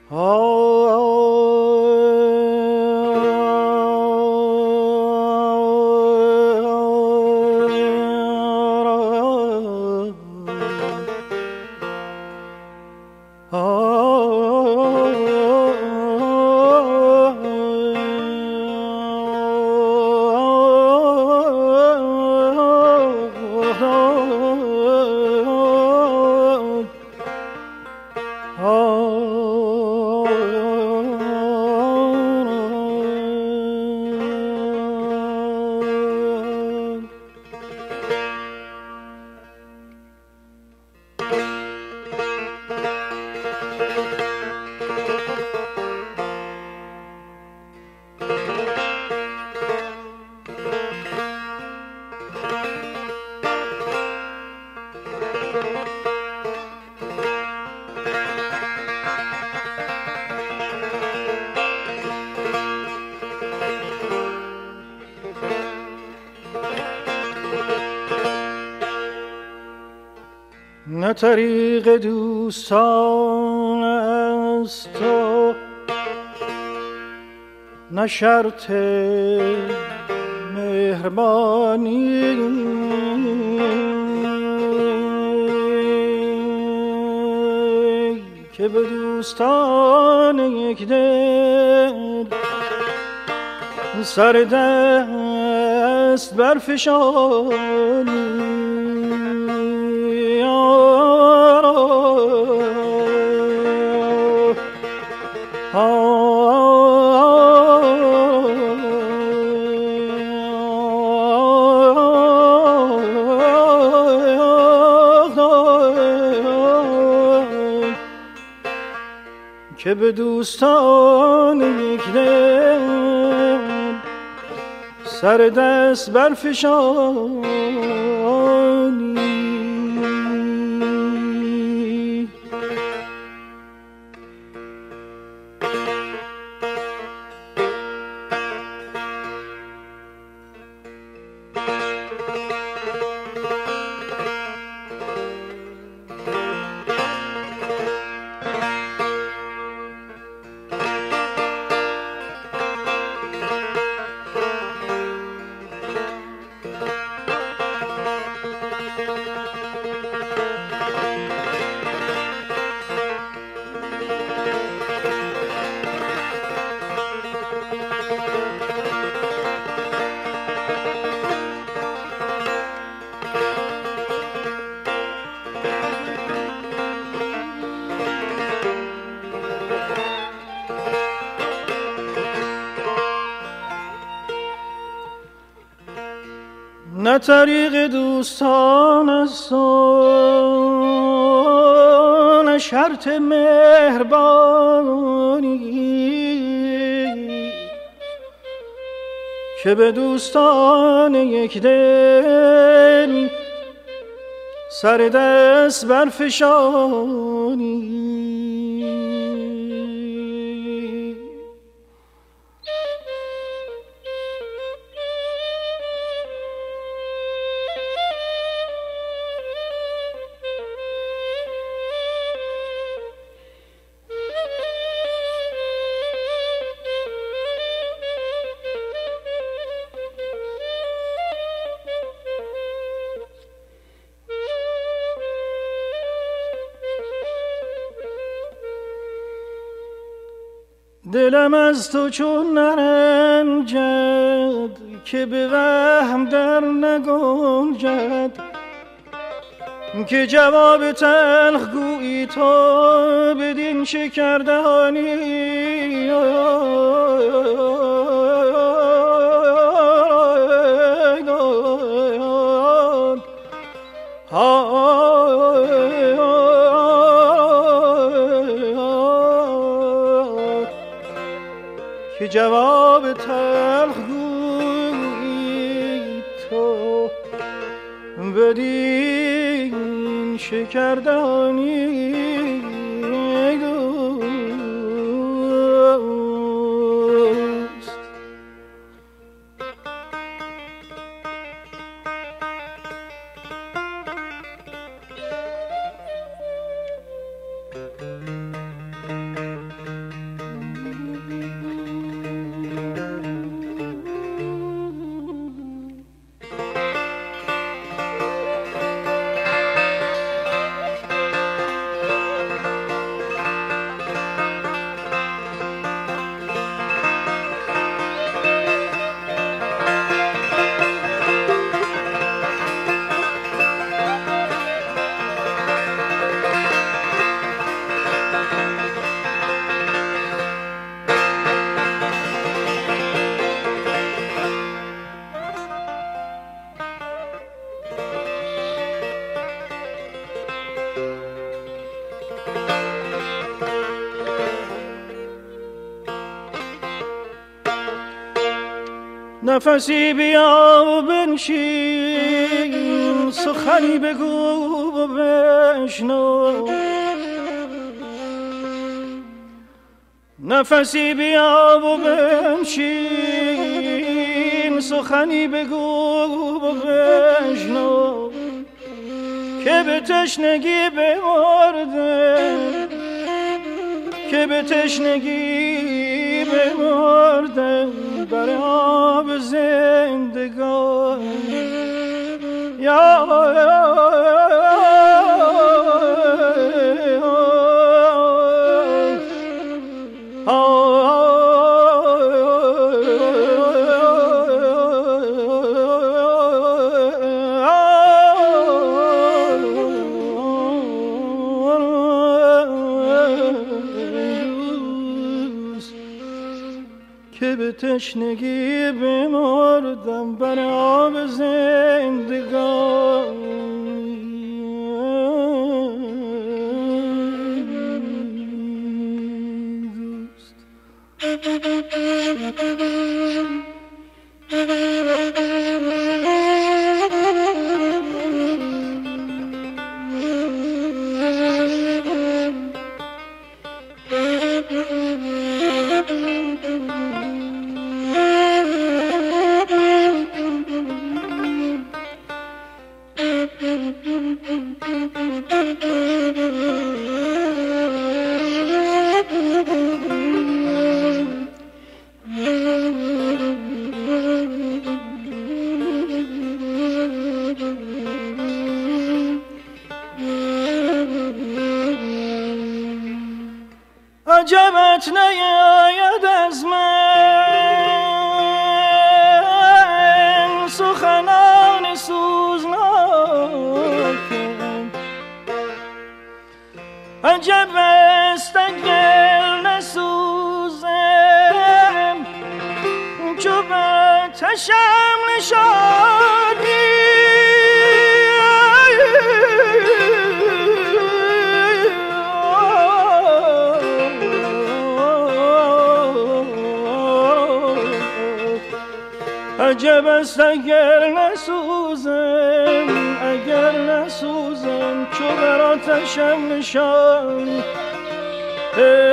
نه طریق دوستان است و نه شرط مهربانی که به دوستان یک دل سر دست برفشانی. که به دوستان یک دل سر دست برفشانی. نه طریق دوستان است و نه شرط مهربانی که به دوستان یک دل سر دست برفشانی. دلم از تو چون نرنجد که به وهم در نگنجد که جواب تلخ گویی تو بدین شکردهانی. که جواب تلخ گویی تو بدین شکردانی. نفسی بیا و بنشین سخنی بگو و بشنو نفسی بیا و بنشین سخنی بگو و بشنو که به تشنگی بمردم که به تشنگی بمردم بر آب زندگان یا که به تشنگی بمردم بر آب زندگان عجبت نیاید از من سخنان سوزناکم عجب است اگر نسوزم چو به تشم نشانی عجب است اگر نسوزم چو بر آتشم نشان